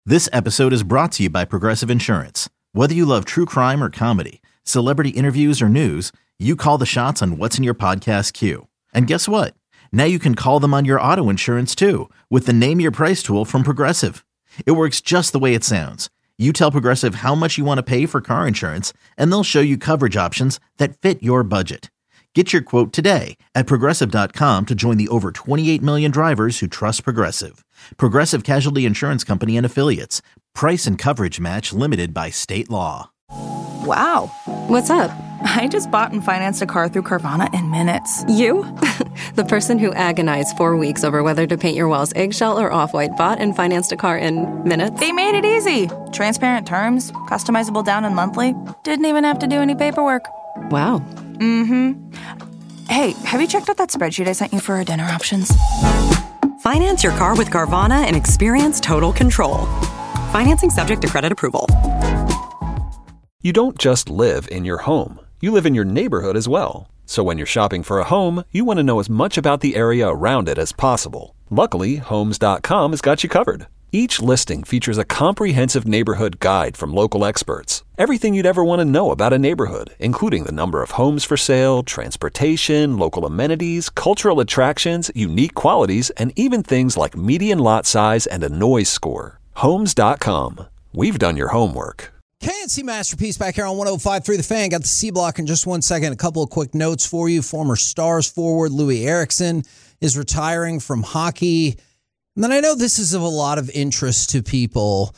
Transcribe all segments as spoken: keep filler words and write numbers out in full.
This episode is brought to you by Progressive Insurance. Whether you love true crime or comedy, celebrity interviews or news, you call the shots on what's in your podcast queue. And guess what? Now you can call them on your auto insurance too with the Name Your Price tool from Progressive. It works just the way it sounds. You tell Progressive how much you want to pay for car insurance, and they'll show you coverage options that fit your budget. Get your quote today at Progressive dot com to join the over twenty-eight million drivers who trust Progressive. Progressive Casualty Insurance Company and Affiliates. Price and coverage match limited by state law. Wow. What's up? I just bought and financed a car through Carvana in minutes. You? The person who agonized four weeks over whether to paint your walls eggshell or off-white bought and financed a car in minutes? They made it easy. Transparent terms, customizable down and monthly. Didn't even have to do any paperwork. Wow. Mm-hmm. Hey, have you checked out that spreadsheet I sent you for our dinner options? Finance your car with Carvana and experience total control. Financing subject to credit approval. You don't just live in your home. You live in your neighborhood as well. So when you're shopping for a home, you want to know as much about the area around it as possible. Luckily, Homes dot com has got you covered. Each listing features a comprehensive neighborhood guide from local experts. Everything you'd ever want to know about a neighborhood, including the number of homes for sale, transportation, local amenities, cultural attractions, unique qualities, and even things like median lot size and a noise score. Homes dot com. We've done your homework. K N C Masterpiece back here on one oh five point three The Fan. Got the C Block in just one second. A couple of quick notes for you. Former Stars forward Louis Eriksson is retiring from hockey. And then I know this is of a lot of interest to people.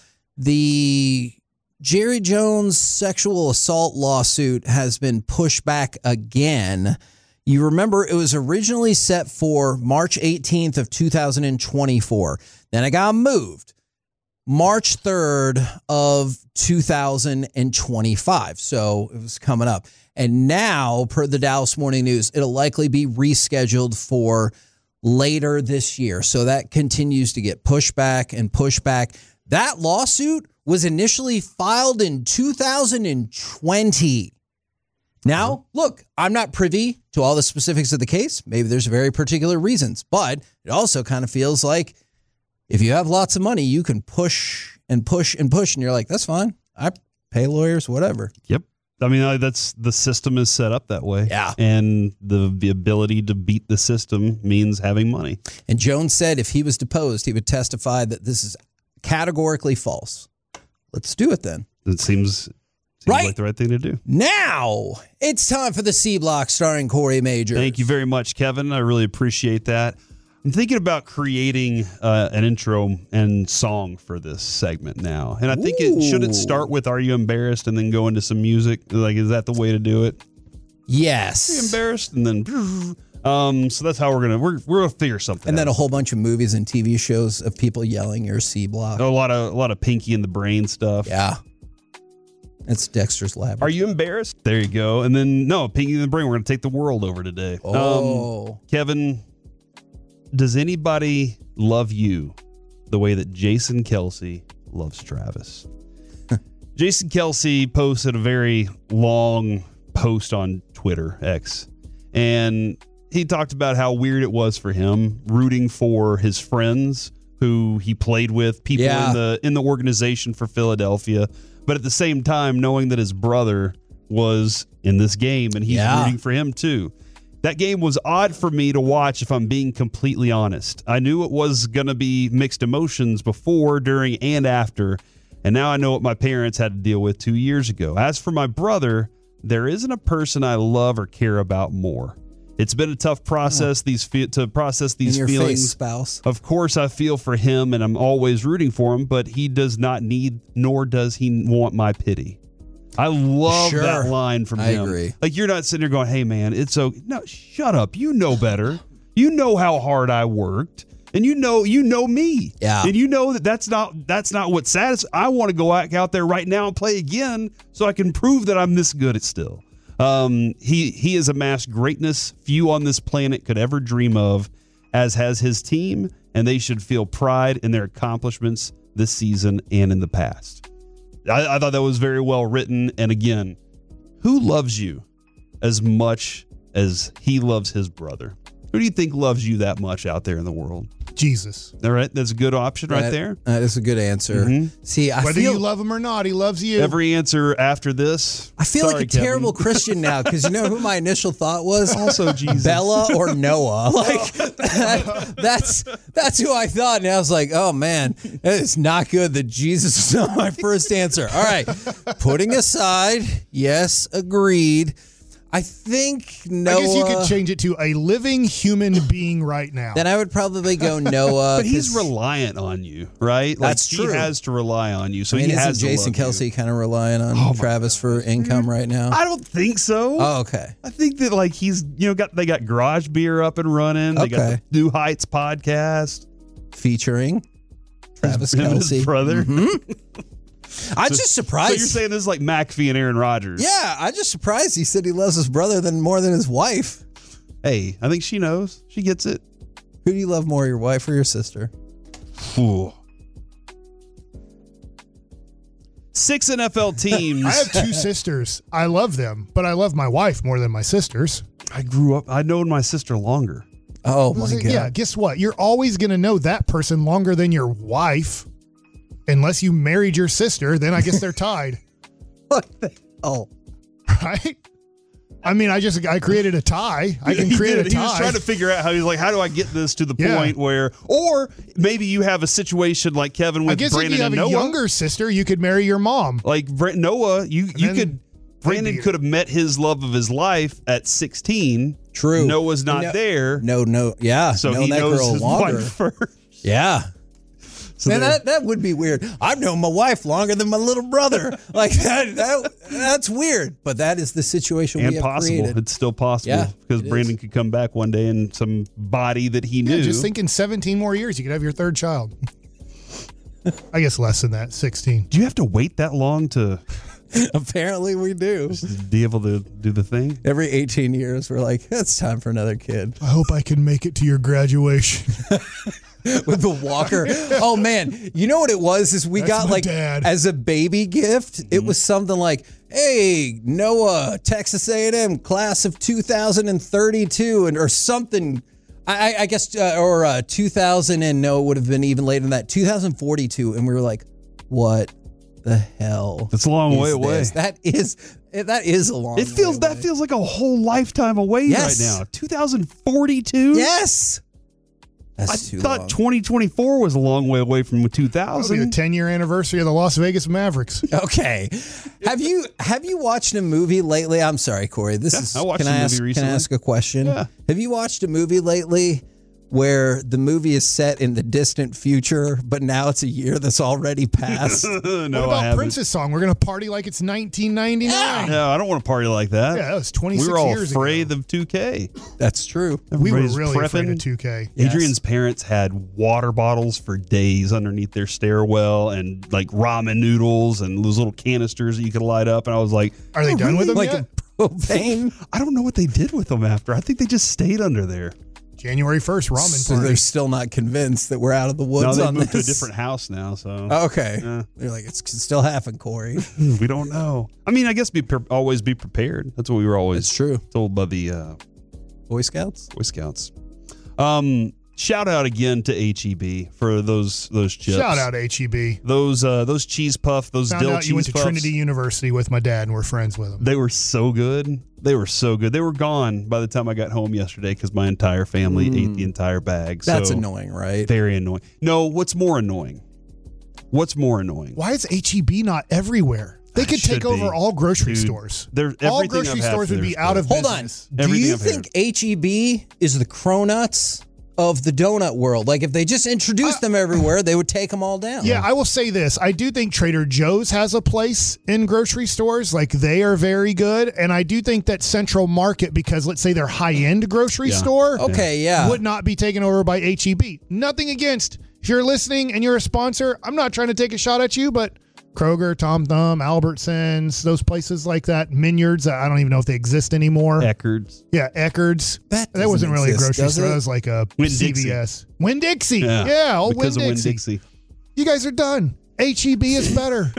The Jerry Jones sexual assault lawsuit has been pushed back again. You remember it was originally set for March eighteenth of two thousand twenty-four. Then it got moved. March third of two thousand twenty-five. So it was coming up. And now, per the Dallas Morning News, it'll likely be rescheduled for later this year. So that continues to get pushed back and pushed back. That lawsuit was initially filed in two thousand twenty. Now, look, I'm not privy to all the specifics of the case. Maybe there's very particular reasons, but it also kind of feels like if you have lots of money, you can push and push and push, and you're like, that's fine. I pay lawyers, whatever. Yep. I mean, uh, that's the system is set up that way. Yeah. And the, the ability to beat the system means having money. And Jones said if he was deposed, he would testify that this is categorically false. Let's do it then. It seems, seems right. like the right thing to do. Now, it's time for the C Block starring Corey Majors. Thank you very much, Kevin. I really appreciate that. I'm thinking about creating uh, an intro and song for this segment now. And I think Ooh. it should it start with Are You Embarrassed and then go into some music? Like, is that the way to do it? Yes. Are you embarrassed? And then, um, so that's how we're going to, we're, we're going to figure something And out. then a whole bunch of movies and T V shows of people yelling your C Block. A lot of, a lot of Pinky in the Brain stuff. Yeah. It's Dexter's Lab. Are you embarrassed? There you go. And then, no, Pinky in the Brain. We're going to take the world over today. Oh. Um, Kevin, does anybody love you the way that Jason Kelce loves Travis? Jason Kelce posted a very long post on Twitter, X, and he talked about how weird it was for him rooting for his friends who he played with, people Yeah. in the in the organization for Philadelphia, but at the same time knowing that his brother was in this game and he's Yeah. rooting for him too. That game was odd for me to watch, if I'm being completely honest. I knew it was going to be mixed emotions before, during, and after, and now I know what my parents had to deal with two years ago. As for my brother, there isn't a person I love or care about more. It's been a tough process these fe- to process these In your feelings. face, spouse. Of course, I feel for him, and I'm always rooting for him, but he does not need, nor does he want my pity. I love Sure. that line from I him. agree. Like, you're not sitting there going, hey, man, it's so no, shut up. You know better. You know how hard I worked. And you know, you know me. Yeah. And you know that that's not, that's not what satisfies. I want to go out, out there right now and play again so I can prove that I'm this good at still. Um, he, he has amassed greatness few on this planet could ever dream of, as has his team, and they should feel pride in their accomplishments this season and in the past. I, I thought that was very well written. And again, who loves you as much as he loves his brother? Who do you think loves you that much out there in the world? Jesus. All right, that's a good option right That- there. That is a good answer. Mm-hmm. See, I Whether feel you love him or not, he loves you. Every answer after this. I feel Sorry, like a Kevin. terrible Christian now because you know who my initial thought was? Also Jesus. Bella or Noah. Like that, that's that's who I thought, and I was like, oh man, it's not good that Jesus is not my first answer. All right, putting aside, yes, agreed. I think Noah. I guess you could change it to a living human being right now. Then I would probably go Noah. But he's 'cause- reliant on you, right? Like, That's true. He has to rely on you, so I mean, he isn't has to Jason love you. Kelsey kind of relying on Travis for income right now? I don't think so. Oh, okay. I think that like he's you know got they got Garage Beer up and running. They got Okay. the New Heights podcast. Featuring Travis Him and his Kelsey. brother. I'm just surprised. So you're saying this is like McAfee and Aaron Rodgers? Yeah, I'm just surprised he said he loves his brother than more than his wife. Hey, I think she knows. She gets it. Who do you love more, your wife or your sister? Ooh. Six N F L teams. I have two sisters. I love them, but I love my wife more than my sisters. I grew up. I known my sister longer. Oh my god! Yeah, guess what? You're always going to know that person longer than your wife. Unless you married your sister, then I guess they're tied. What the hell? Right? I mean, I just I created a tie. I can He create did. a He tie. was trying to figure out how he's like, how do I get this to the Yeah. point where, or maybe you have a situation like Kevin I with guess Brandon if you have and a Noah. younger sister, you could marry your mom. Like Brent Noah, you you then could Brandon be- could have met his love of his life at sixteen. True. Noah's not No- there, No, no, yeah. so known he that knows girl his longer. wife first. Yeah. So Man, there- that, that would be weird. I've known my wife longer than my little brother. Like that, that that's weird. But that is the situation we and have possible. created. It's still possible Yeah, because it Brandon is. could come back one day in some body that he Yeah, knew. just think in seventeen more years, you could have your third child. I guess less than that, sixteen. Do you have to wait that long to Apparently, we do. be able to do the thing? Every eighteen years, we're like, it's time for another kid. I hope I can make it to your graduation. With the walker. Oh man, you know what it was? Is we That's got my like dad. as a baby gift. It was something like, "Hey, Noah, Texas A and M class of two thousand thirty-two," and or something. I, I guess uh, or uh, two thousand, and no, it would have been even later than that. two thousand forty-two, and we were like, "What the hell?" That's a long is way away. this? That is that is a long. It feels way that away. feels like a whole lifetime away Yes. right now. two thousand forty-two. Yes. That's I too thought long. twenty twenty-four was a long way away from two That'll be the thousand. ten-year anniversary of the Las Vegas Mavericks. Okay. Have you have you watched a movie lately? I'm sorry, Corey. This Yeah, is. I watched can a I movie ask? Can recently. I ask a question? Yeah. Have you watched a movie lately where the movie is set in the distant future, but now it's a year that's already passed? no, what I about haven't. Prince's song? We're going to party like it's nineteen ninety-nine. No, I don't want to party like that. Yeah, that was twenty-six We were all years afraid ago. of two K. That's true. We were Everybody's really afraid prepping. of two K. Yes. Adrian's parents had water bottles for days underneath their stairwell and like ramen noodles and those little canisters that you could light up. And I was like, Are they oh, done with really? them Like yet? a propane. I don't know what they did with them after. I think they just stayed under there. January first, ramen So party. they're still not convinced that we're out of the woods No, they on moved this. to a different house now, so Okay. Yeah. They're like, it's can still happen, Corey. we don't know. I mean, I guess be pre- always be prepared. That's what we were always It's true. told by the uh, Boy Scouts. Boy Scouts. Um, shout out again to H E B for those those chips. Shout out H E B. Those uh, those cheese puff, those Found dill out cheese you went to puffs. Trinity University with my dad and we're friends with him. They were so good. They were so good. They were gone by the time I got home yesterday because my entire family ate the entire bag. That's so annoying, right? Very annoying. No, what's more annoying? What's more annoying? Why is H E B not everywhere? They It could take should over be. all grocery Dude, stores. they're- all everything grocery I've had stores from would be their out of store. Hold on. business. Do Everything you I've think heard. H E B is the cronuts of the donut world? Like if they just introduced them everywhere, they would take them all down. Yeah, I will say this. I do think Trader Joe's has a place in grocery stores. Like they are very good. And I do think that Central Market, because let's say their high-end grocery Yeah. store Okay, yeah. would not be taken over by H E B. Nothing against. If you're listening and you're a sponsor, I'm not trying to take a shot at you, but Kroger, Tom Thumb, Albertsons, those places like that, Minyards, I don't even know if they exist anymore. Eckerd's. Yeah, Eckerd's. That That wasn't doesn't really exist, a grocery does store. it? That was like a Winn-Dixie. C V S. Winn-Dixie. Yeah, old because of Winn-Dixie. Winn-Dixie. You guys are done. H E B is better.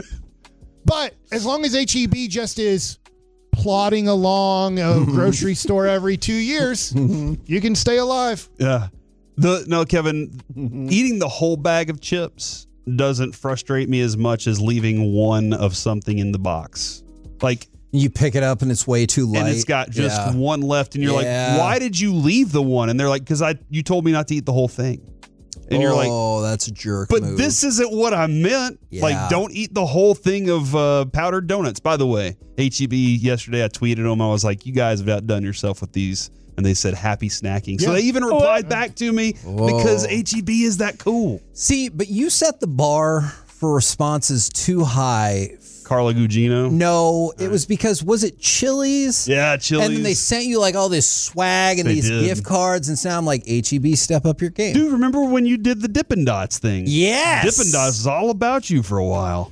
But as long as H E B just is plodding along a grocery store every two years, you can stay alive. Yeah. The no, Kevin, eating the whole bag of chips doesn't frustrate me as much as leaving one of something in the box. Like you pick it up and it's way too light, and it's got just yeah. one left, and you're Yeah. like, "Why did you leave the one?" And they're like, "Because I you told me not to eat the whole thing." And oh, you're like, "Oh, that's a jerk." But move. this isn't what I meant. Yeah. Like, don't eat the whole thing of uh, powdered donuts. By the way, H E B yesterday, I tweeted them. I was like, "You guys have outdone yourself with these." And they said, "Happy snacking." So Yeah. they even replied back to me Whoa. because H E B is that cool. See, but you set the bar for responses too high. Carla Gugino. No, it was because, was it Chili's? Yeah, Chili's. And then they sent you like all this swag and They these did. gift cards, and so now I'm like, H E B, step up your game. Dude, remember when you did the Dippin' Dots thing? Yes. Dippin' Dots is all about you for a while.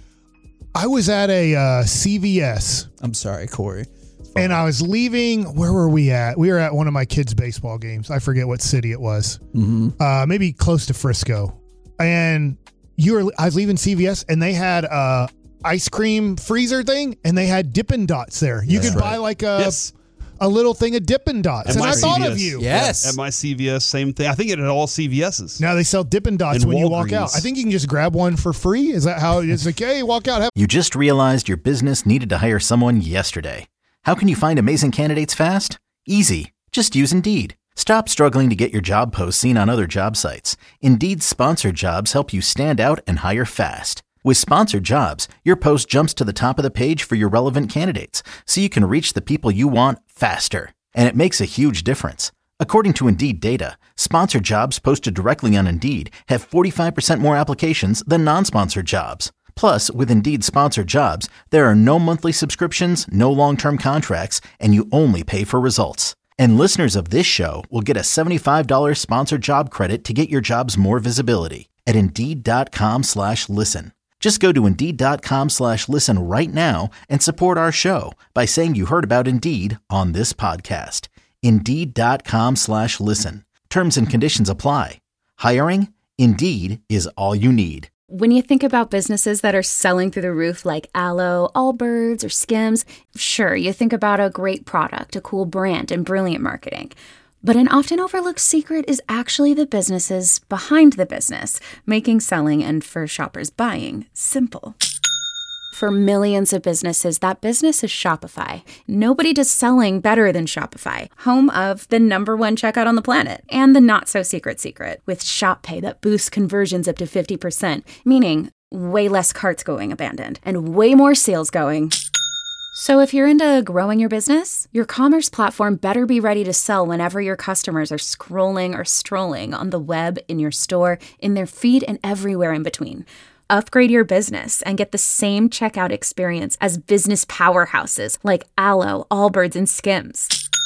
I was at a uh, C V S. I'm sorry, Corey. And I was leaving. Where were we at? We were at one of my kids' baseball games. I forget what city it was. Mm-hmm. Uh, maybe close to Frisco. And you were. I was leaving C V S, and they had a ice cream freezer thing, and they had Dippin' Dots there. You That's could right. buy like a Yes. a little thing of Dippin' Dots, At and my I thought C V S. of you. Yes. At my C V S, same thing. I think it had all C V S's. Now they sell Dippin' Dots And when you walk Walgreens. out. I think you can just grab one for free. Is that how it's like? Hey, walk out. Have You just realized your business needed to hire someone yesterday. How can you find amazing candidates fast? Easy. Just use Indeed. Stop struggling to get your job posts seen on other job sites. Indeed's sponsored jobs help you stand out and hire fast. With sponsored jobs, your post jumps to the top of the page for your relevant candidates, so you can reach the people you want faster. And it makes a huge difference. According to Indeed data, sponsored jobs posted directly on Indeed have forty-five percent more applications than non-sponsored jobs. Plus, with Indeed sponsored jobs, there are no monthly subscriptions, no long-term contracts, and you only pay for results. And listeners of this show will get a seventy-five dollars sponsored job credit to get your jobs more visibility at Indeed.com slash listen. Just go to Indeed.com slash listen right now and support our show by saying you heard about Indeed on this podcast. Indeed.com slash listen. Terms and conditions apply. Hiring? Indeed is all you need. When you think about businesses that are selling through the roof like Aloe, Allbirds, or Skims, sure, you think about a great product, a cool brand, and brilliant marketing. But an often overlooked secret is actually the businesses behind the business, making selling and for shoppers buying simple. For millions of businesses, that business is Shopify. Nobody does selling better than Shopify, home of the number one checkout on the planet and the not-so-secret secret with Shop Pay that boosts conversions up to fifty percent, meaning way less carts going abandoned and way more sales going. So if you're into growing your business, your commerce platform better be ready to sell whenever your customers are scrolling or strolling on the web, in your store, in their feed, and everywhere in between. Upgrade your business and get the same checkout experience as business powerhouses like Aloe, Allbirds, and Skims.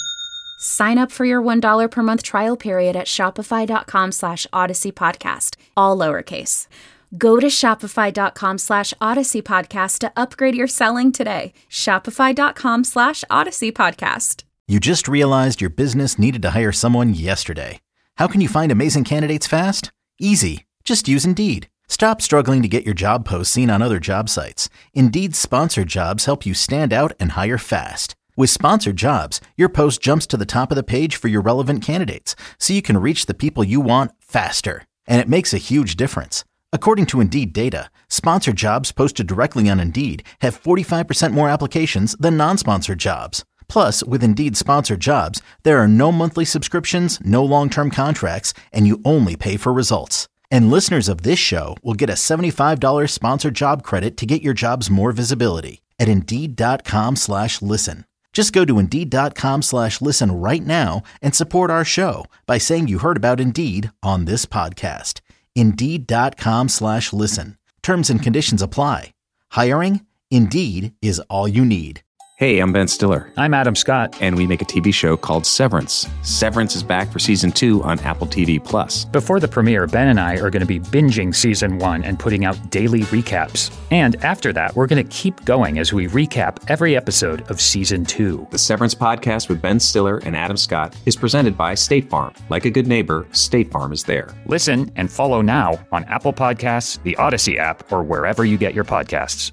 Sign up for your one dollar per month trial period at shopify.com slash Odyssey Podcast, all lowercase. Go to shopify.com slash Odyssey Podcast to upgrade your selling today. Shopify.com slash Odyssey Podcast. You just realized your business needed to hire someone yesterday. How can you find amazing candidates fast? Easy. Just use Indeed. Stop struggling to get your job posts seen on other job sites. Indeed's sponsored jobs help you stand out and hire fast. With sponsored jobs, your post jumps to the top of the page for your relevant candidates, so you can reach the people you want faster. And it makes a huge difference. According to Indeed data, sponsored jobs posted directly on Indeed have forty-five percent more applications than non-sponsored jobs. Plus, with Indeed sponsored jobs, there are no monthly subscriptions, no long-term contracts, and you only pay for results. And listeners of this show will get a seventy-five dollars sponsored job credit to get your jobs more visibility at Indeed.com slash listen. Just go to Indeed.com slash listen right now and support our show by saying you heard about Indeed on this podcast. Indeed.com slash listen. Terms and conditions apply. Hiring? Indeed is all you need. Hey, I'm Ben Stiller. I'm Adam Scott. And we make a T V show called Severance. Severance is back for season two on Apple T V Plus. Before the premiere, Ben and I are going to be binging season one and putting out daily recaps. And after that, we're going to keep going as we recap every episode of season two. The Severance podcast with Ben Stiller and Adam Scott is presented by State Farm. Like a good neighbor, State Farm is there. Listen and follow now on Apple Podcasts, the Odyssey app, or wherever you get your podcasts.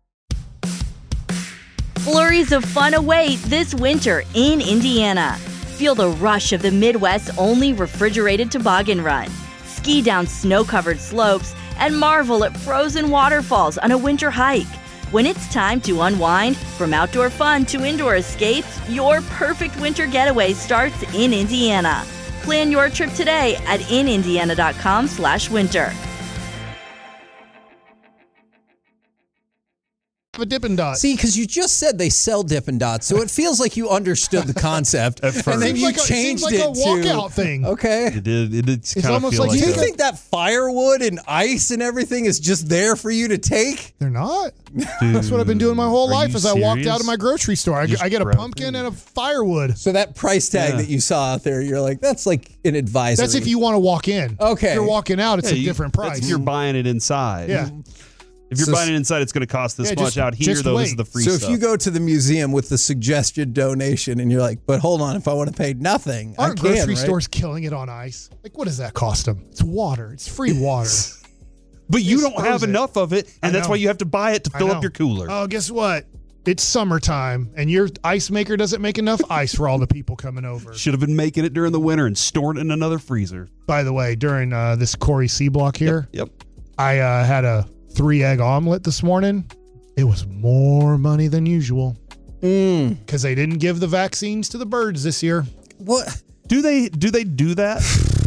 Flurries of fun await this winter in Indiana. Feel the rush of the Midwest's only refrigerated toboggan run. Ski down snow-covered slopes and marvel at frozen waterfalls on a winter hike. When it's time to unwind, from outdoor fun to indoor escapes, your perfect winter getaway starts in Indiana. Plan your trip today at inindiana.com slash winter. A Dippin' Dots. See, because you just said they sell Dippin' Dots, so it feels like you understood the concept, and then you like a, changed like it a walkout to thing. Okay. It did. It did It's almost like, Do you like think that firewood and ice and everything is just there for you to take? They're not. That's what I've been doing my whole Are life. you As I walked serious? out of my grocery store, I, Just I get a grab pumpkin it. and a firewood. So that price tag Yeah. that you saw out there, you're like, that's like an advisory. That's if you want to walk in. Okay. If you're walking out, it's Yeah, a you- different that's price. if you're buying it inside. Yeah. If you're So- buying it inside, it's going to cost this Yeah, much. just- Out here, just though, this is wait. the free So stuff. if you go to the museum with the suggested donation and you're like, but hold on, if I want to pay nothing, Aren't I can, grocery right? stores killing it on ice? Like, what does that cost them? It's water. It's free water. but you Just don't have froze it. enough of it, and I that's know. why you have to buy it to I fill know. up your cooler. Oh, guess what? It's summertime, and your ice maker doesn't make enough ice for all the people coming over. Should have been making it during the winter and storing it in another freezer. By the way, during uh, this Corey C block here, Yep. I uh, had a three egg omelet this morning. It was more money than usual Mm. because they didn't give the vaccines to the birds this year. What? Do they do they do that?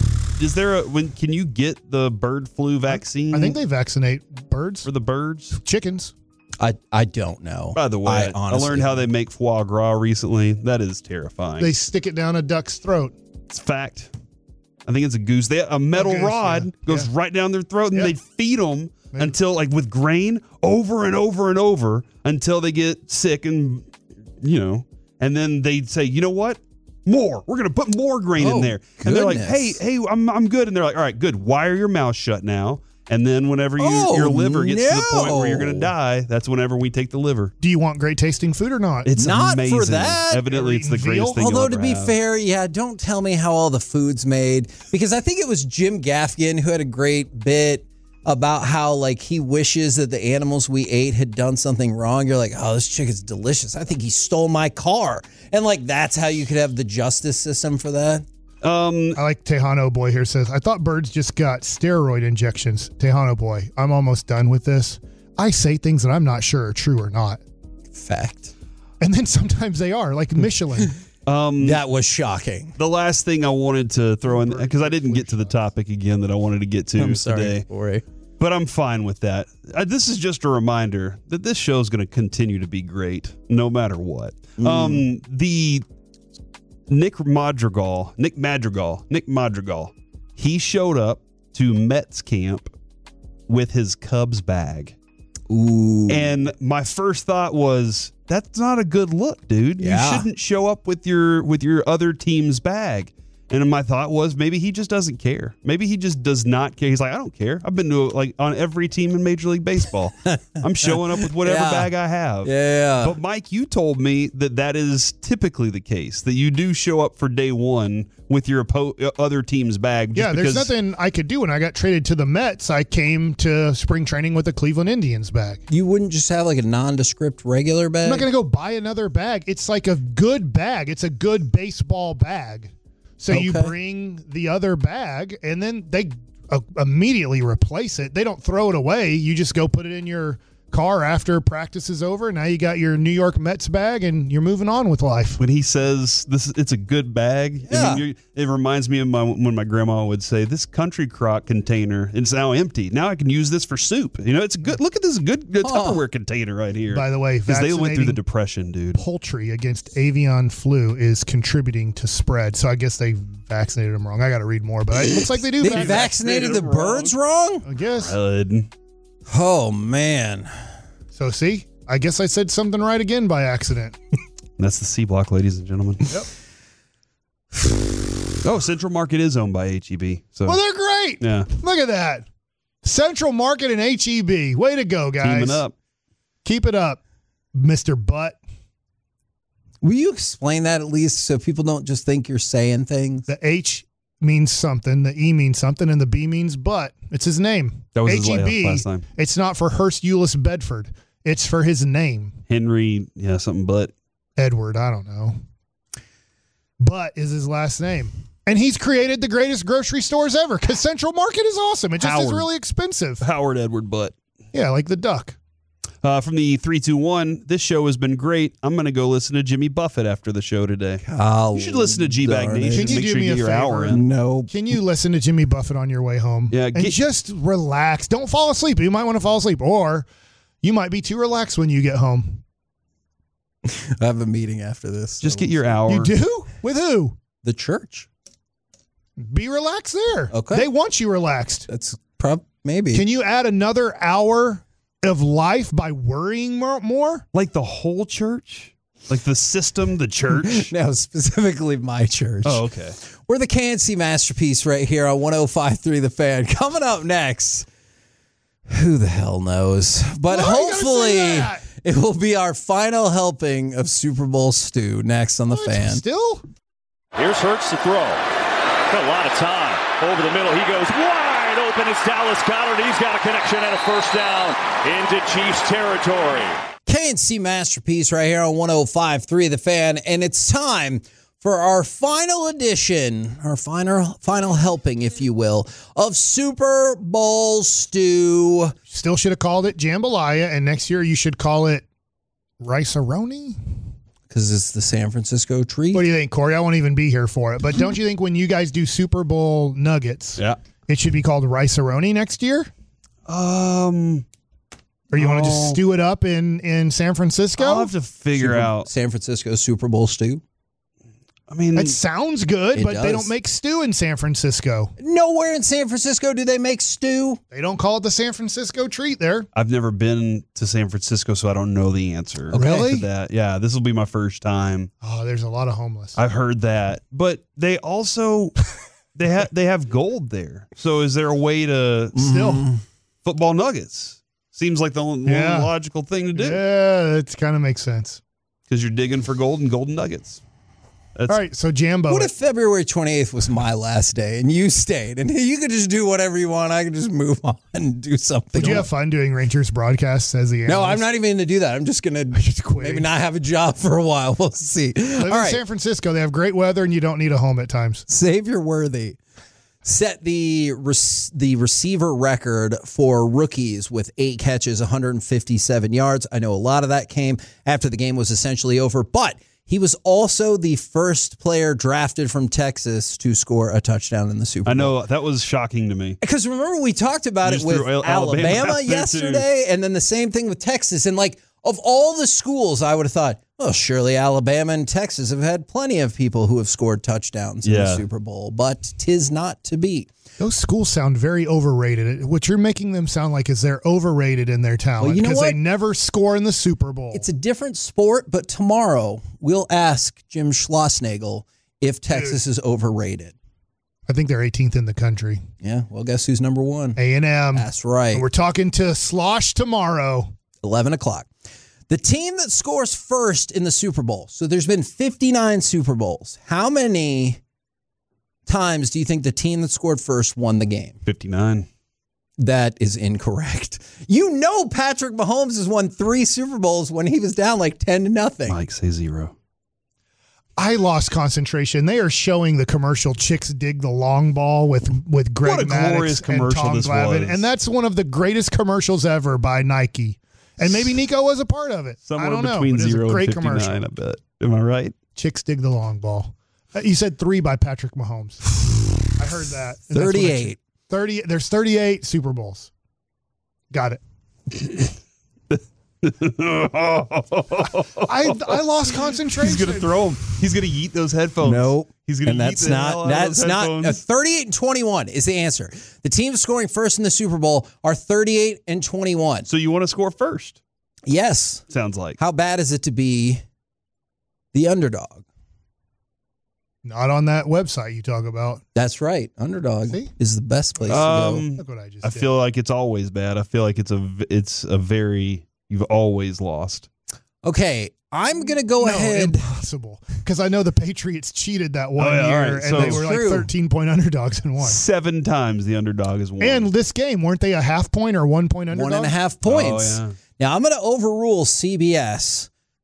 Is there a when can you get the bird flu vaccine? I think they vaccinate birds, for the birds. chickens. I, I don't know. By the way, I, I, honestly learned how they make foie gras recently. That is terrifying. They stick it down a duck's throat. It's fact. I think it's a goose. They a metal goose, rod yeah, goes yeah. right down their throat, and Yeah. they feed them Yeah. until like with grain over and over and over until they get sick, and you know, and then they say, you know what? More. We're gonna put more grain in Oh, there, and they're like, hey, goodness. hey, I'm I'm good, and they're like, all right, good. Wire your mouth shut now. And then whenever you, Oh, your liver gets to the point where you're no. going to die, that's whenever we take the liver. Do you want great tasting food or not? It's Not for amazing. that. Evidently, it's the You're eating greatest veal? thing. Although you'll to ever be have. fair, yeah, don't tell me how all the food's made, because I think it was Jim Gaffigan who had a great bit about how like he wishes that the animals we ate had done something wrong. You're like, oh, this chicken's delicious. I think he stole my car, and like that's how you could have the justice system for that. Um, I like Tejano Boy here says, I thought birds just got steroid injections. Tejano Boy, I'm almost done with this. I say things that I'm not sure are true or not. Fact. And then sometimes they are, like Michelin. um, That was shocking. the last thing I wanted to throw in, because I didn't get to the topic again that I wanted to get to I'm sorry, today, Corey. but I'm fine with that. Uh, this is just a reminder that this show is going to continue to be great, no matter what. Mm. Um, the Nick Madrigal, Nick Madrigal, Nick Madrigal, he showed up to Mets camp with his Cubs bag. Ooh. And my first thought was, that's not a good look, dude. Yeah. You shouldn't show up with your with your other team's bag. And my thought was, maybe he just doesn't care. Maybe he just does not care. He's like, I don't care. I've been to like on every team in Major League Baseball. I'm showing up with whatever Yeah. bag I have. Yeah. But Mike, you told me that that is typically the case, that you do show up for day one with your oppo- other team's bag. Just Yeah, there's because- nothing I could do. When I got traded to the Mets, I came to spring training with a Cleveland Indians bag. You wouldn't just have like a nondescript regular bag? I'm not going to go buy another bag. It's like a good bag. It's a good baseball bag. So you Okay. bring the other bag, and then they uh, immediately replace it. They don't throw it away. You just go put it in your car after practice is over. Now you got your New York Mets bag, and you're moving on with life. When he says this, is, it's a good bag. Yeah. I mean, you, it reminds me of my, when my grandma would say, "This Country Crock container, it's now empty. Now I can use this for soup." You know, it's good. Look at this good, good Huh. Tupperware container right here. By the way, because they went through the vaccinating depression, dude. poultry against avian flu is contributing to spread. So I guess they vaccinated them wrong. I got to read more, but it looks like they do. They vac- vaccinated the wrong. birds wrong? I guess. Good. Oh, man. So see, I guess I said something right again by accident. That's the C Block, ladies and gentlemen. Yep. Oh, Central Market is owned by H E B. So Well, they're great. yeah, Look at that. Central Market and H E B. Way to go, guys. teaming up. Keep it up, Mister Butt. Will you explain that at least so people don't just think you're saying things? The H means something, the E means something, and the B means butt. It's his name. That was his H E B. last time. It's not for Hurst Euless Bedford. It's for his name. Henry, yeah, something but. Edward, I don't know. Butt is his last name. And he's created the greatest grocery stores ever because Central Market is awesome. It just Howard. is really expensive. Howard Edward Butt. Yeah, like the duck. Uh, from the three two one, this show has been great. I'm going to go listen to Jimmy Buffett after the show today. Oh, you should listen to G-Bag Nation. Can you Make do sure me you a get your favor? hour in. No. Can you listen to Jimmy Buffett on your way home? Yeah, and get- just relax. Don't fall asleep. You might want to fall asleep, or you might be too relaxed when you get home. I have a meeting after this. Just so get your we'll hour. You do? With who? The church. Be relaxed there. Okay. They want you relaxed. That's prob maybe. Can you add another hour of life by worrying more? more? Like the whole church? Like the system, the church? No, specifically my church. Oh, okay. We're the K N C Masterpiece right here on one oh five point three The Fan. Coming up next, who the hell knows? But Why you gotta say hopefully that? it will be our final helping of Super Bowl stew next on The Fan. Still? Here's Hurts to throw. Got a lot of time. Over the middle, he goes wide open. It's Dallas Goedert. He's got a connection and a first down into Chiefs territory. K N C Masterpiece right here on one oh five point three The Fan. And it's time for our final edition, our final final helping, if you will, of Super Bowl stew. Still should have called it jambalaya, and next year you should call it rice-a-roni? Because it's the San Francisco treat. What do you think, Corey? I won't even be here for it. But don't you think when you guys do Super Bowl nuggets, Yeah. it should be called rice-a-roni next year? Um, Or you want to no. just stew it up in, in San Francisco? I'll have to figure Super- out. San Francisco Super Bowl stew. I mean, That sounds good, It but they does. don't make stew in San Francisco. Nowhere in San Francisco do they make stew. They don't call it the San Francisco treat there. I've never been to San Francisco, so I don't know the answer. Okay. Really? to that. Yeah, this will be my first time. Oh, there's a lot of homeless. I've heard that, but they also they have they have gold there. So is there a way to Still. football nuggets? Seems like the only Yeah. logical thing to do Yeah, it kind of makes sense. because you're digging for gold and golden nuggets. That's, All right, so Jambo. What if February twenty-eighth was my last day and you stayed and you could just do whatever you want? I could just move on and do something. Would you have fun doing Rangers broadcasts as the No, analyst? I'm not even going to do that. I'm just going to Just quitting. maybe not have a job for a while. We'll see. Live All in right. San Francisco, they have great weather and you don't need a home at times. Xavier Worthy set the rec- the receiver record for rookies with eight catches, one hundred fifty-seven yards. I know a lot of that came after the game was essentially over, but he was also the first player drafted from Texas to score a touchdown in the Super Bowl. I know that was shocking to me. Because remember, we talked about You it just with threw Al- Alabama Alabama, out there, yesterday, and then the same thing with Texas. And like, of all the schools, I would have thought, well, surely Alabama and Texas have had plenty of people who have scored touchdowns in the Yeah. Super Bowl, but 'tis not to be. Those schools sound very overrated. What you're making them sound like is they're overrated in their talent Well, you know because they what? never score in the Super Bowl. It's a different sport, but tomorrow we'll ask Jim Schlossnagel if Texas is overrated. I think they're eighteenth in the country. Yeah, well, guess who's number one? A and M. That's right. And we're talking to Slosh tomorrow. eleven o'clock. The team that scores first in the Super Bowl. So there's been fifty-nine Super Bowls. How many times do you think the team that scored first won the game? fifty-nine. That is incorrect. You know Patrick Mahomes has won three Super Bowls when he was down like ten to nothing. Mike, say zero. I lost concentration. They are showing the commercial "Chicks Dig the Long Ball" with with Greg What a Maddux glorious and commercial Tom this Glavine, was. and that's one of the greatest commercials ever by Nike. And maybe Nico was a part of it. Somewhere I don't know. between but it was zero a great and fifty-nine, commercial. I bet. Am I right? Chicks Dig the Long Ball. Uh, you said three by Patrick Mahomes. I heard that. And that's what I thirty-eight. said. Thirty. There's thirty-eight Super Bowls. Got it. I I lost concentration. He's gonna throw them. He's gonna yeet those headphones. Nope. He's gonna and yeet that's the hell not out that's of those not headphones. uh, thirty-eight and twenty-one is the answer. The teams scoring first in the Super Bowl are thirty-eight and twenty-one. So you want to score first? Yes. Sounds like. How bad is it to be the underdog? Not on that website you talk about. That's right. Underdog See? is the best place to Um, go. Look what I just I did. feel like it's always bad. I feel like it's a v- it's a very you've always lost. Okay, I'm gonna go no, ahead. impossible. Because I know the Patriots cheated that one Oh, yeah, all year, right. and So- they were like True. thirteen point underdogs and won. Seven times the underdog is won. And this game, weren't they a half point or one point underdog? One and a half points. Oh, yeah. Now I'm going to overrule C B S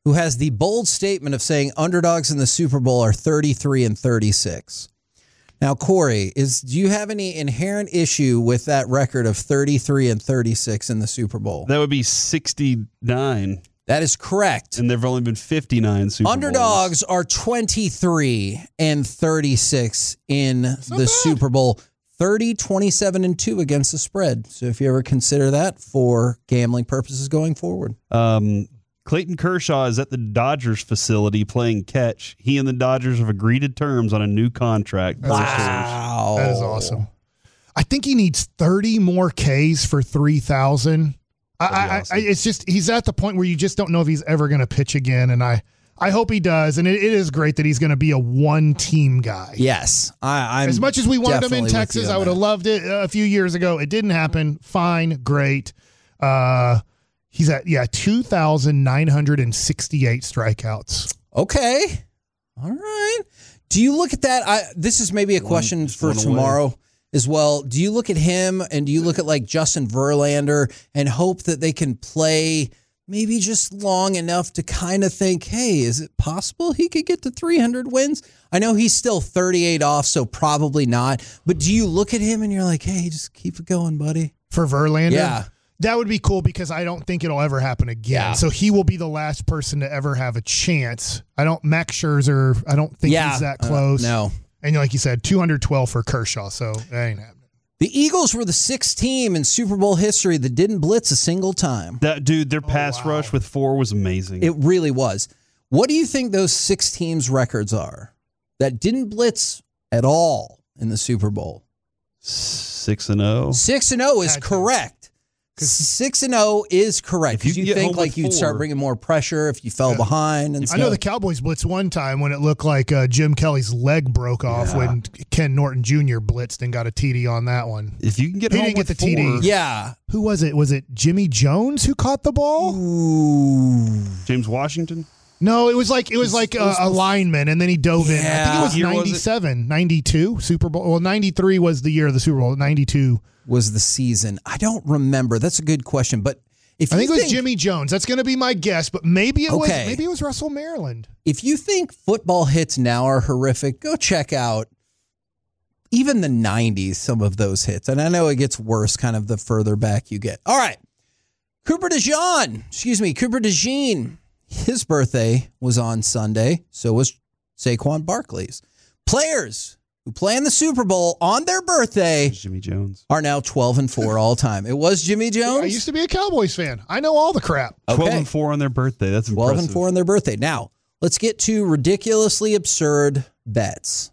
who has the bold statement of saying underdogs in the Super Bowl are thirty-three and thirty-six. Now, Corey, is do you have any inherent issue with that record of thirty-three and thirty-six in the Super Bowl? That would be sixty-nine. That is correct. And there have only been fifty-nine Super Bowls. Underdogs are twenty-three and thirty-six in That's not the bad. Super Bowl. thirty, twenty-seven, and two against the spread. So if you ever consider that for gambling purposes going forward. Um, Clayton Kershaw is at the Dodgers facility playing catch. He and the Dodgers have agreed to terms on a new contract. Wow. That is awesome. I think he needs thirty more Ks for three thousand. I, I, awesome. I, it's just, he's at the point where you just don't know if he's ever going to pitch again. And I, I hope he does. And it, it is great that he's going to be a one-team guy. Yes. I, I'm as much as we wanted him in definitely with you Texas, on I would have that. loved it a few years ago. It didn't happen. Fine. Great. Uh, he's at, yeah, two thousand nine hundred sixty-eight strikeouts. Okay. All right. Do you look at that? I, this is maybe a One- question just for one away. tomorrow as well. Do you look at him and do you look at like Justin Verlander and hope that they can play maybe just long enough to kind of think, hey, is it possible he could get to three hundred wins? I know he's still thirty-eight off, so probably not. But do you look at him and you're like, hey, just keep it going, buddy? For Verlander? Yeah. That would be cool because I don't think it'll ever happen again. Yeah. So he will be the last person to ever have a chance. I don't, Max Scherzer, I don't think Yeah. he's that Uh, close. no. And like you said, two hundred twelve for Kershaw, so that ain't happening. The Eagles were the sixth team in Super Bowl history that didn't blitz a single time. That dude, their pass wow. rush with four was amazing. It really was. What do you think those six teams' records are that didn't blitz at all in the Super Bowl? Six and zero. Six and zero is Had to. correct. Six and zero is correct. If you Because you, can get think home like with you'd start four- bringing more pressure if you fell Yeah. behind and I stuff. know the Cowboys blitzed one time when it looked like uh, Jim Kelly's leg broke off Yeah. when Ken Norton Junior blitzed and got a T D on that one. If you can get He home didn't with get the T D. four- Yeah. Who was it? Was it Jimmy Jones who caught the ball? Ooh. James Washington. No, it was like it was like a, a lineman, and then he dove in. I think Yeah. it was Year was it? ninety-seven, ninety-two Super Bowl. Well, ninety-three was the year of the Super Bowl. ninety-two. Was the season. I don't remember. That's a good question. But if I you think it was Jimmy Jones. That's going to be my guess, but maybe it was Okay. maybe it was Russell Maryland. If you think football hits now are horrific, go check out even the nineties, some of those hits. And I know it gets worse kind of the further back you get. All right. Cooper DeJean, excuse me, Cooper DeJean, his birthday was on Sunday. So was Saquon Barkley's. Players who play in the Super Bowl on their birthday Jimmy Jones. are now twelve and four all time. It was Jimmy Jones. I used to be a Cowboys fan. I know all the crap. Okay. Twelve and four on their birthday. That's twelve impressive. and four on their birthday. Now, let's get to ridiculously absurd bets.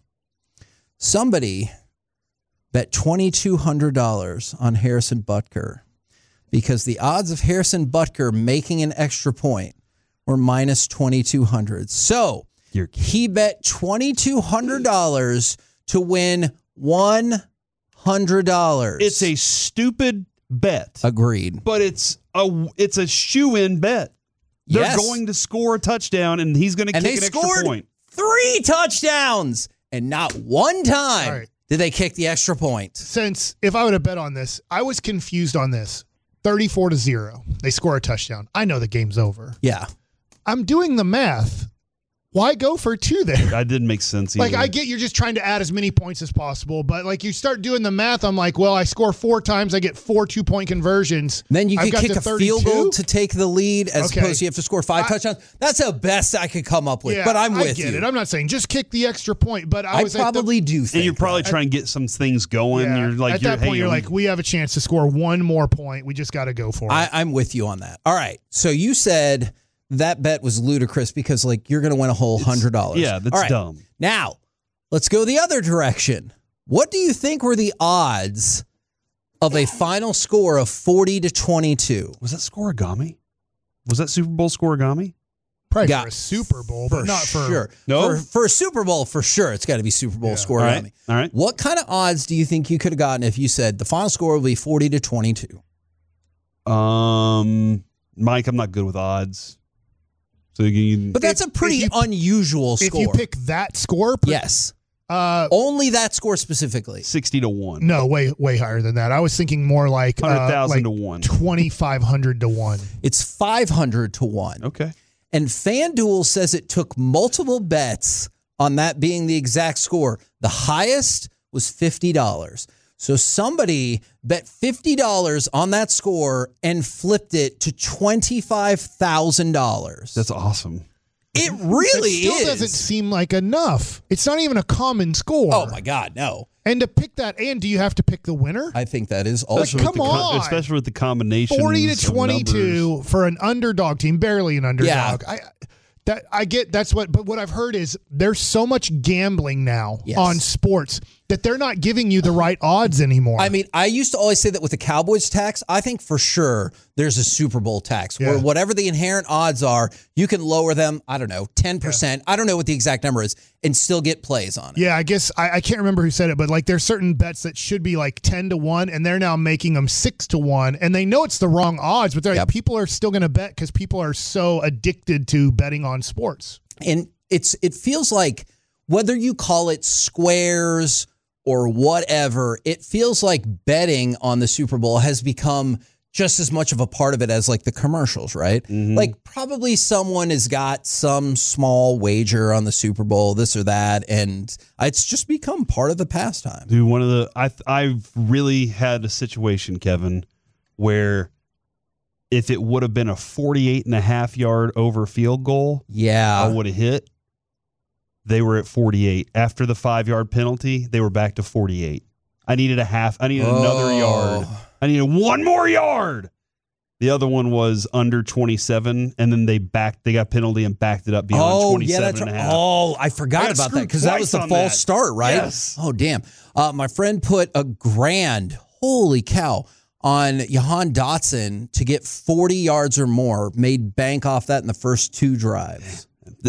Somebody bet twenty-two hundred dollars on Harrison Butker because the odds of Harrison Butker making an extra point were minus twenty-two hundred. So You're he bet twenty-two hundred dollars to win one hundred dollars. It's a stupid bet, Agreed. but it's a it's a shoe-in bet. They're Yes. going to score a touchdown, and he's going to And kick they an extra scored point. three touchdowns, and not one time All right. did they kick the extra point. Since if I would have bet on this, I was confused on this. thirty-four to zero. They score a touchdown. I know the game's over. Yeah. I'm doing the math. Why go for two there? That didn't make sense either. Like, I get you're just trying to add as many points as possible, but like you start doing the math, I'm like, well, I score four times, I get four two point conversions. Then you I've could got kick to a field goal thirty-two? to take the lead as Okay. opposed to you have to score five I- touchdowns. That's the best I could come up with, Yeah, but I'm I with get you. it. I'm not saying just kick the extra point, but I I was probably at the, do think and you're probably that. trying to get some things going. yeah, You're like, at you're, that point, hey, you're we- like, we have a chance to score one more point. We just got to go for it. I, I'm with you on that. All right. So you said that bet was ludicrous because like you're going to win a whole hundred dollars. yeah, that's All right. dumb. Now, let's go the other direction. What do you think were the odds of a final score of forty to twenty-two? Was that scoregami? Was that Super Bowl scoregami? Probably Got- for a Super Bowl, but not for sure. No? For, for a Super Bowl, for sure, it's got to be Super Bowl score. All right. All right. What kind of odds do you think you could have gotten if you said the final score will be forty to twenty-two? Um, Mike, I'm not good with odds. So you, But that's If- a pretty if you- unusual if score. you pick that score, per- yes. uh, Only that score specifically. sixty to one. no, way way higher than that. I was thinking more like uh, one hundred thousand like to one. twenty-five hundred to one. It's five hundred to one. Okay. And FanDuel says it took multiple bets on that being the exact score. The highest was fifty dollars. So somebody bet fifty dollars on that score and flipped it to twenty-five thousand dollars. That's awesome. It really it still is. doesn't seem like enough. It's not even a common score. Oh, my God, no. And to pick that, and do you have to pick the winner? I think that is also. Like, come with the, on. especially with the combination. forty to twenty-two for an underdog team, barely an underdog. Yeah. I that I get that's what but what I've heard is there's so much gambling now Yes. on sports that they're not giving you the right odds anymore. I mean, I used to always say that with the Cowboys tax, I think for sure there's a Super Bowl tax where Yeah. whatever the inherent odds are, you can lower them, I don't know, ten percent. I don't know what the exact number is, and still get plays on it. Yeah, I guess I, I can't remember who said it, but like there's certain bets that should be like ten to one, and they're now making them six to one, and they know it's the wrong odds, but they're Yep. like, people are still going to bet because people are so addicted to betting on sports. And it's it feels like whether you call it squares or whatever, it feels like betting on the Super Bowl has become just as much of a part of it as like the commercials, right? Mm-hmm. Like probably someone has got some small wager on the Super Bowl, this or that, and it's just become part of the pastime. Dude, one of the I I've really had a situation, Kevin, where if it would have been a forty-eight and a half yard over field goal, Yeah. I would have hit. They were at forty-eight. After the five yard penalty, they were back to forty-eight. I needed a half. I needed Oh. another yard. I needed one more yard. The other one was under twenty-seven, and then they backed. They got penalty and backed it up beyond Oh, yeah, twenty-seven that's and a right. half. Oh, I I forgot got about that screwed because that was the twice on false that. start, right? Yes. Oh, damn. Uh, my friend put a grand, holy cow, on Jahan Dotson to get forty yards or more, made bank off that in the first two drives.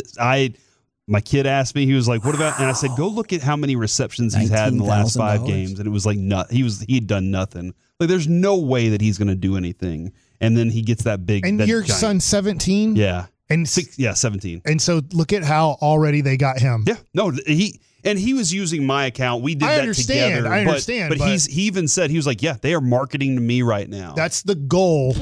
I, my kid asked me, he was like, "What about?" And I said, "Go look at how many receptions he's had in the last five nineteen thousand dollars. games," and it was like, "Nut." He was he had done nothing. Like, there's no way that he's going to do anything. And then he gets that big. And that your giant- son's seventeen? yeah, And six, yeah, seventeen. And so look at how already they got him. Yeah, no, he and he was using my account. We did I that understand, together. I but- understand, But, but- he's he even said he was like, "Yeah, they are marketing to me right now." That's the goal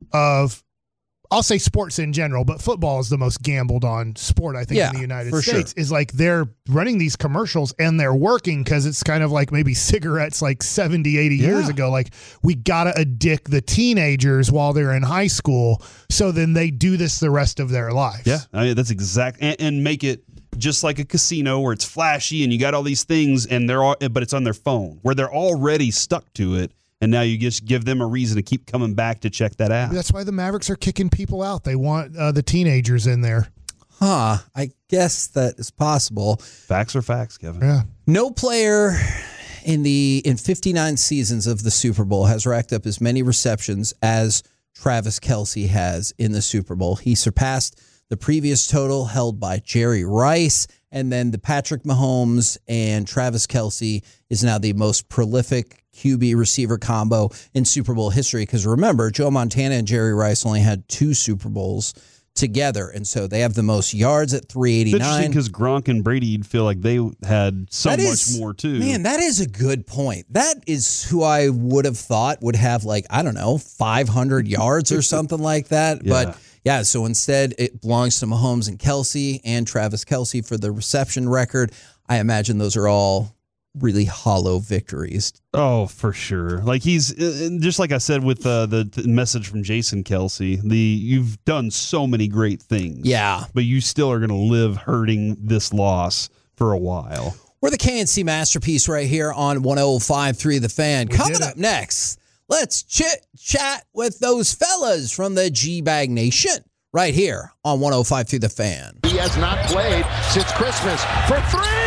of, I'll say sports in general, but football is the most gambled on sport, I think, Yeah, in the United for States. sure. Is like they're running these commercials and they're working because it's kind of like maybe cigarettes like seventy, eighty years Yeah. ago. Like, we got to addict the teenagers while they're in high school so then they do this the rest of their lives. Yeah, I mean, that's exact, and, and make it just like a casino where it's flashy and you got all these things, and they're all, but it's on their phone where they're already stuck to it, and now you just give them a reason to keep coming back to check that out. That's why the Mavericks are kicking people out. They want uh, the teenagers in there. Huh. I guess that is possible. Facts are facts, Kevin. Yeah. No player in the in fifty-nine seasons of the Super Bowl has racked up as many receptions as Travis Kelce has in the Super Bowl. He surpassed the previous total held by Jerry Rice, and then the Patrick Mahomes and Travis Kelce is now the most prolific Q B receiver combo in Super Bowl history. Because remember, Joe Montana and Jerry Rice only had two Super Bowls together, and so they have the most yards at three It's interesting eighty-nine. because Gronk and Brady, you'd feel like they had so That much is- more too. Man, that is a good point. That is who I would have thought would have, like, I don't know, five hundred yards or something like that. Yeah. But yeah, so instead it belongs to Mahomes and Kelce and Travis Kelce for the reception record. I imagine those are all really hollow victories. Oh, for sure. Like he's and just like I said with uh, the, the message from Jason Kelce. The you've done so many great things. Yeah. but you still are going to live hurting this loss for a while. We're the K N C Masterpiece right here on one oh five point three The Fan. We Coming did it. up next, let's chit chat with those fellas from the G-Bag Nation right here on one oh five point three The Fan. He has not played since Christmas. For three!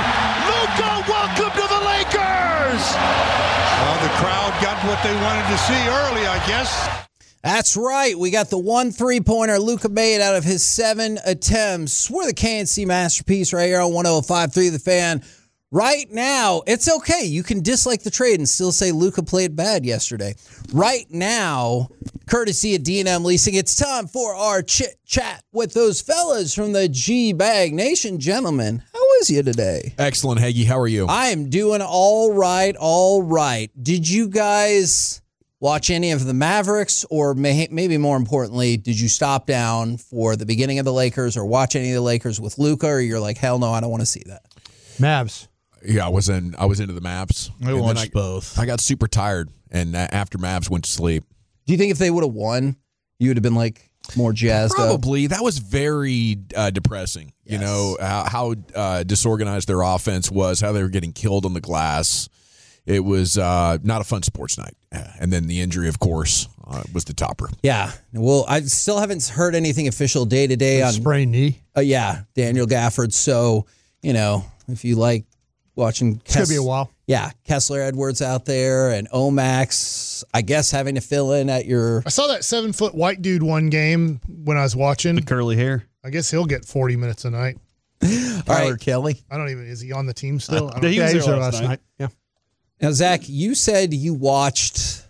Luka, welcome to the Lakers! Well, the crowd got what they wanted to see early, I guess. That's right. We got the one three-pointer Luka made out of his seven attempts. We're the K N C Masterpiece right here on one oh five point three The Fan. Right now, it's okay. You can dislike the trade and still say Luka played bad yesterday. Right now, courtesy of D and M Leasing, it's time for our chit-chat with those fellas from the G-Bag Nation. Gentlemen, how is you today? Excellent, Hagee. How are you? I am doing all right, all right. Did you guys watch any of the Mavericks, or may, maybe more importantly, did you stop down for the beginning of the Lakers or watch any of the Lakers with Luka, or you're like, hell no, I don't want to see that? Mavs. Yeah, I was in. I was into the Mavs. I And watched then I, both. I got super tired, and uh, after Mavs went to sleep. Do you think if they would have won, you would have been like more jazzed up? Probably. That was very uh, depressing. You know, how, how uh, disorganized their offense was, how they were getting killed on the glass. It was uh, not a fun sports night. And then the injury, of course, uh, was the topper. Yeah. Well, I still haven't heard anything official day to day on sprained knee. Uh, yeah, Daniel Gafford. So, you know, if you like watching, It's gonna be a while. Yeah, Kessler Edwards out there and Omax, I guess having to fill in at your. I saw that seven foot white dude one game when I was watching. The curly hair. I guess he'll get forty minutes a night. Tyler Kelly. I don't even. Is he on the team still? I don't Yeah, he was know. there last night. Yeah. Now, Zach, you said you watched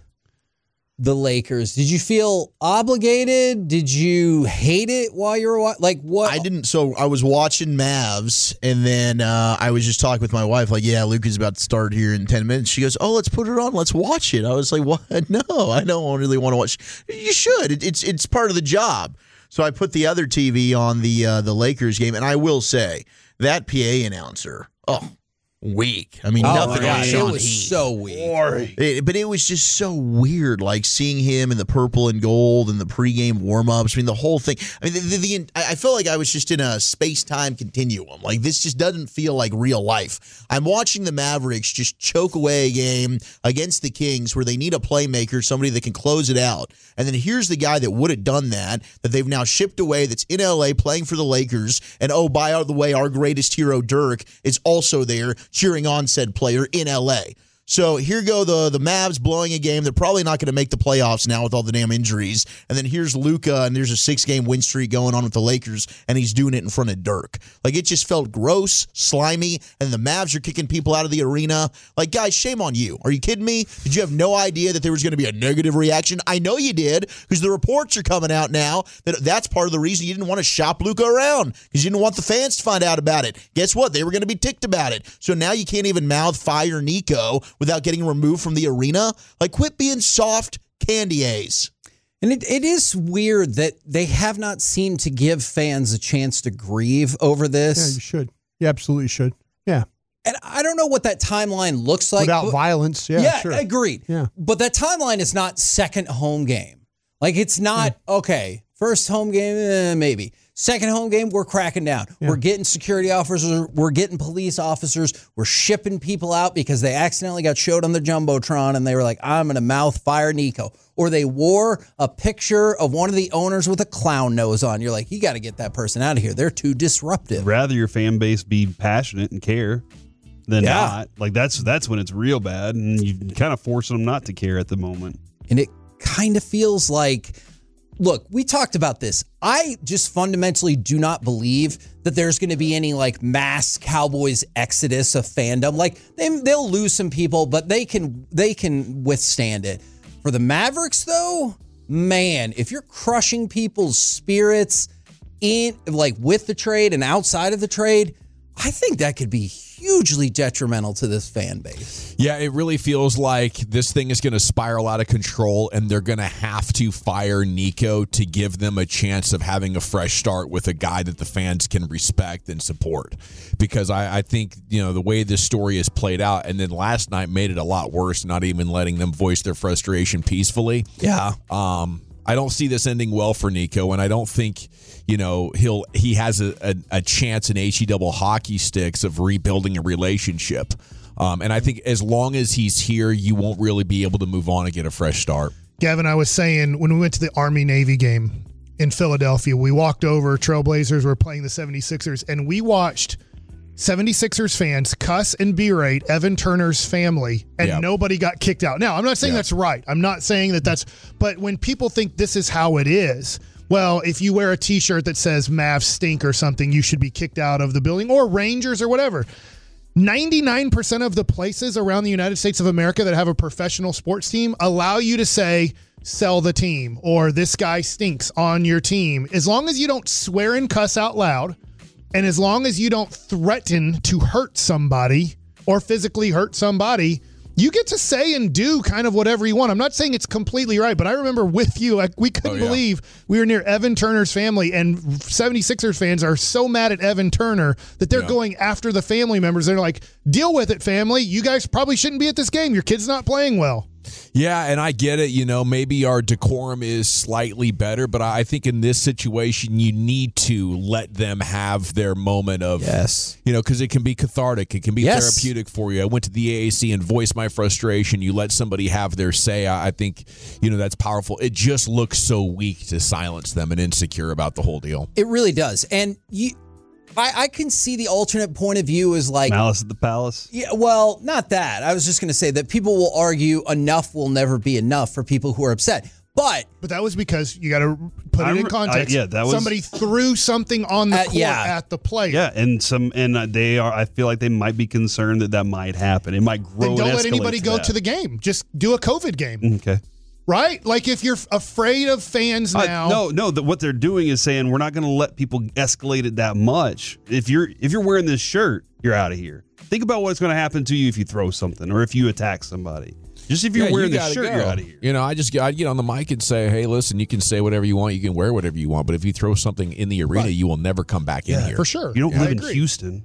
the Lakers. Did you feel obligated? Did you hate it while you were watching? Like what? I didn't. So I was watching Mavs, and then uh, I was just talking with my wife, like, yeah, Luka's about to start here in ten minutes. She goes, oh, let's put it on. Let's watch it. I was like, what? No, I don't really want to watch. You should. It, it's it's part of the job. So I put the other T V on the uh, the Lakers game, and I will say that P A announcer, oh, weak. I mean, Oh, nothing my on gosh, Sean it was Heath. so weak. It- but it was just so weird, like seeing him in the purple and gold and the pregame warm-ups. I mean, the whole thing. I mean, the, the, the, I felt like I was just in a space-time continuum. Like, this just doesn't feel like real life. I'm watching the Mavericks just choke away a game against the Kings where they need a playmaker, somebody that can close it out. And then here's the guy that would have done that, that they've now shipped away, that's in L A playing for the Lakers. And, oh, by the way, our greatest hero, Dirk, is also there cheering on said player in L A. So here go the the Mavs blowing a game. They're probably not going to make the playoffs now with all the damn injuries. And then here's Luka, and there's a six-game win streak going on with the Lakers, and he's doing it in front of Dirk. Like, it just felt gross, slimy, and the Mavs are kicking people out of the arena. Like, guys, shame on you. Are you kidding me? Did you have no idea that there was going to be a negative reaction? I know you did, because the reports are coming out now that that's part of the reason you didn't want to shop Luka around, because you didn't want the fans to find out about it. Guess what? They were going to be ticked about it. So now you can't even mouth fire Nico without getting removed from the arena. Like, quit being soft candy A's. And it, it is weird that they have not seemed to give fans a chance to grieve over this. Yeah, you should. You absolutely should. Yeah. And I don't know what that timeline looks like. Without but- violence. Yeah, yeah, sure. agreed. Yeah. But that timeline is not second home game. Like, it's not, okay, first home game, eh, maybe. Second home game, we're cracking down. Yeah. We're getting security officers. We're getting police officers. We're shipping people out because they accidentally got showed on the Jumbotron and they were like, I'm going to mouth fire Nico. Or they wore a picture of one of the owners with a clown nose on. You're like, you got to get that person out of here. They're too disruptive. Rather your fan base be passionate and care than Yeah. not. Like, that's that's when it's real bad, and you kind of forcing them not to care at the moment. And it kind of feels like, look, we talked about this. I just fundamentally do not believe that there's going to be any like mass Cowboys exodus of fandom. Like, they, they'll lose some people, but they can they can withstand it. For the Mavericks, though, man, if you're crushing people's spirits in like with the trade and outside of the trade, I think that could be hugely detrimental to this fan base. Yeah, it really feels like this thing is going to spiral out of control, and they're going to have to fire Nico to give them a chance of having a fresh start with a guy that the fans can respect and support. Because I, I think, you know, the way this story is played out, and then last night made it a lot worse, not even letting them voice their frustration peacefully. Yeah. Um, I don't see this ending well for Nico, and I don't think, you know, he'll he has a, a, a chance in H E double hockey sticks of rebuilding a relationship. Um, and I think as long as he's here, you won't really be able to move on and get a fresh start. Gavin, I was saying when we went to the Army-Navy game in Philadelphia, we walked over, Trailblazers were playing the seventy-sixers, and we watched seventy-sixers fans cuss and berate Evan Turner's family, and Yep. nobody got kicked out. Now, I'm not saying Yep. that's right. I'm not saying that that's – but when people think this is how it is, well, if you wear a T-shirt that says Mavs stink or something, you should be kicked out of the building, or Rangers or whatever. ninety-nine percent of the places around the United States of America that have a professional sports team allow you to say, sell the team, or this guy stinks on your team. As long as you don't swear and cuss out loud, and as long as you don't threaten to hurt somebody or physically hurt somebody, you get to say and do kind of whatever you want. I'm not saying it's completely right, but I remember with you, like, we couldn't Oh, yeah. believe we were near Evan Turner's family, and seventy-sixers fans are so mad at Evan Turner that they're Yeah. going after the family members. They're like, deal with it, family. You guys probably shouldn't be at this game. Your kid's not playing well. Yeah, and I get it. You know, maybe our decorum is slightly better, but I think in this situation, you need to let them have their moment of, Yes. you know, because it can be cathartic. It can be Yes. therapeutic for you. I went to the A A C and voiced my frustration. You let somebody have their say. I I think, you know, that's powerful. It just looks so weak to silence them and insecure about the whole deal. It really does. And you, I, I can see the alternate point of view is like, Malice at the Palace. yeah, well, not that. I was just going to say that people will argue enough will never be enough for people who are upset. But But that was because you got to put I it in re- context. I- yeah, that was- somebody threw something on the Uh, court yeah. at the player. Yeah, and some and uh, they are. I feel like they might be concerned that that might happen. It might grow. Then don't and let escalate anybody to go that. to the game. Just do a COVID game, Okay. right? Like if you're afraid of fans Uh, now. no, no. The, what they're doing is saying we're not going to let people escalate it that much. If you're if you're wearing this shirt, you're out of here. Think about what's going to happen to you if you throw something or if you attack somebody. Just if you're Yeah, wearing you this gotta shirt, go. you're out of here. You know, I just I'd get on the mic and say, hey, listen, you can say whatever you want. You can wear whatever you want. But if you throw something in the arena, Right. you will never come back in here. for sure. You don't Yeah, I live in agree. Houston.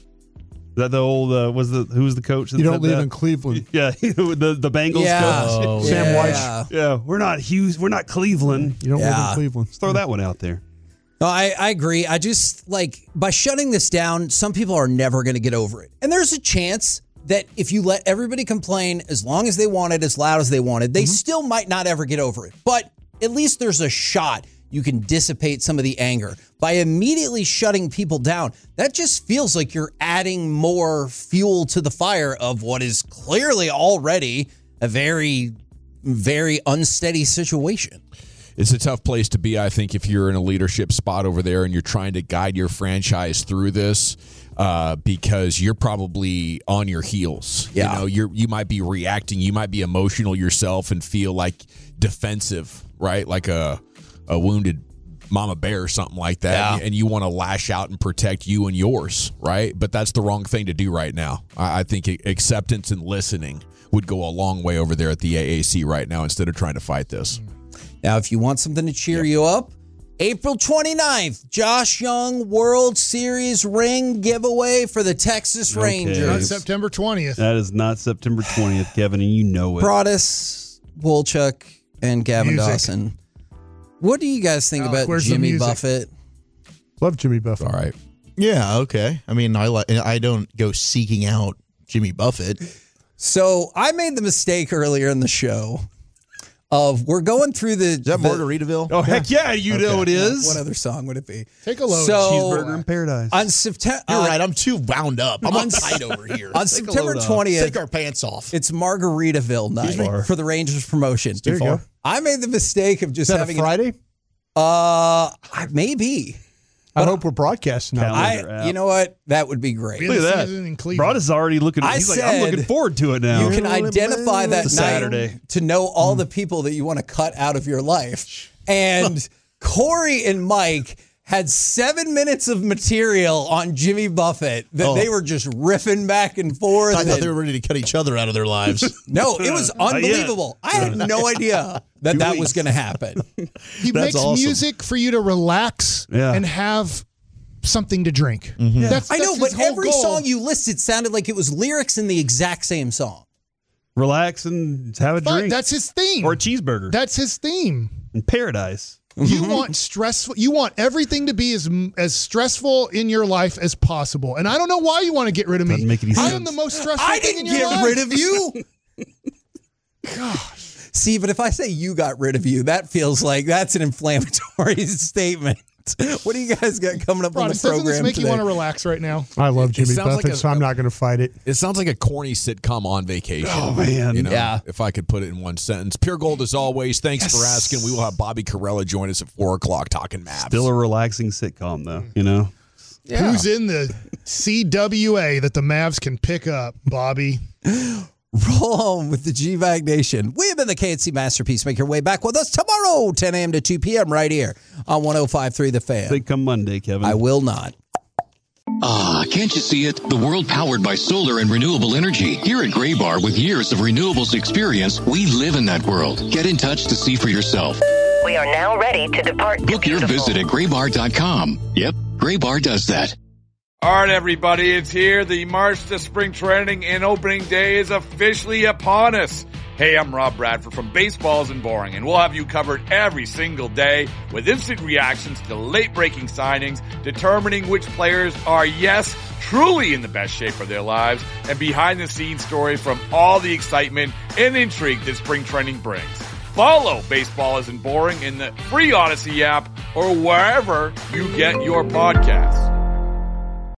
Is that the old uh, was the who was the coach? That You don't said live that? in Cleveland. Yeah, the the Bengals Yeah. coach. Oh, Sam yeah. Weiss. Yeah, we're not Hughes. We're not Cleveland. You don't live Yeah. in Cleveland. Let's throw that one out there. No, I, I agree. I just like by shutting this down, some people are never going to get over it. And there's a chance that if you let everybody complain as long as they wanted, as loud as they wanted, they still might not ever get over it. But at least there's a shot you can dissipate some of the anger. By immediately shutting people down, that just feels like you're adding more fuel to the fire of what is clearly already a very, very unsteady situation. It's a tough place to be, I think, if you're in a leadership spot over there and you're trying to guide your franchise through this, uh, because you're probably on your heels. Yeah. You know, you're you might be reacting, you might be emotional yourself and feel like defensive, right? Like a a wounded mama bear or something like that. Yeah. And you want to lash out and protect you and yours, right? But that's the wrong thing to do right now. I, I think acceptance and listening would go a long way over there at the A A C right now instead of trying to fight this. Now, if you want something to cheer you up, April twenty-ninth, Josh Young World Series ring giveaway for the Texas Okay. Rangers. Not September twentieth. That is not September twentieth, Kevin, and you know it. Broadus, Wolchuk, and Gavin Music. Dawson. What do you guys think Alec, about where's the Jimmy music? Buffett? Love Jimmy Buffett. All right. Yeah, okay. I mean, I like. I don't go seeking out Jimmy Buffett. So I made the mistake earlier in the show of we're going through the. Is that the- Margaritaville? Oh heck yeah, you know it is. What other song would it be? Take a load. So Cheeseburger in Paradise. on September. You're right. I'm too wound up. I'm on- uptight over here. On Take a September load off. twentieth, Take our pants off. it's Margaritaville night far. for the Rangers promotion. There you go. I made the mistake of just Is that having a Friday? Uh, I- maybe. I hope we're broadcasting now. Calendar I. app. You know what? That would be great. We Look had at the that. season in Cleveland. Broadus is already looking. I He's like, I'm said looking forward to it now. You can identify that It's a night Saturday. to know all the people that you want to cut out of your life. And Corey and Mike had seven minutes of material on Jimmy Buffett that Oh. they were just riffing back and forth. I thought and- they were ready to cut each other out of their lives. no, it was Not yet. unbelievable. I had no idea that that was going to happen. He That's makes awesome. music for you to relax Yeah. and have something to drink. Mm-hmm. That's, I know, that's but his whole every goal. song you listed sounded like it was lyrics in the exact same song. Relax and have a Fine, drink. that's his theme. Or a cheeseburger. That's his theme. in Paradise. You want stressful. You want everything to be as as stressful in your life as possible. And I don't know why you want to get rid of me. Doesn't make any I sense. am the most stressful. I thing in didn't your get life. rid of you. Gosh. See, but if I say you got rid of you, that feels like that's an inflammatory statement. What do you guys got coming up on Broadus, the doesn't program this make today? you want to relax right now? I love Jimmy sounds Buffett, like a- so I'm not going to fight it. It sounds like a corny sitcom on vacation. Oh, man. You know, Yeah. if I could put it in one sentence. Pure Gold as always. Thanks for asking. We will have Bobby Carella join us at four o'clock talking Mavs. Still a relaxing sitcom, though, you know? Yeah. Who's in the C W A that the Mavs can pick up, Bobby? Roll home with the G-Bag Nation. We have been the K and C Masterpiece. Make your way back with us tomorrow, ten a.m. to two p.m. right here on one oh five point three The Fan. Big come Monday, Kevin. I will not. Ah, can't you see it? The world powered by solar and renewable energy. Here at Graybar, with years of renewables experience, we live in that world. Get in touch to see for yourself. We are now ready to depart. Book your visit at graybar dot com. Yep, Graybar does that. All right, everybody, it's here. The March to Spring Training and Opening Day is officially upon us. Hey, I'm Rob Bradford from Baseball Isn't Boring, and we'll have you covered every single day with instant reactions to late-breaking signings, determining which players are, yes, truly in the best shape of their lives, and behind-the-scenes story from all the excitement and intrigue that spring training brings. Follow Baseball Isn't Boring in the free Odyssey app or wherever you get your podcasts.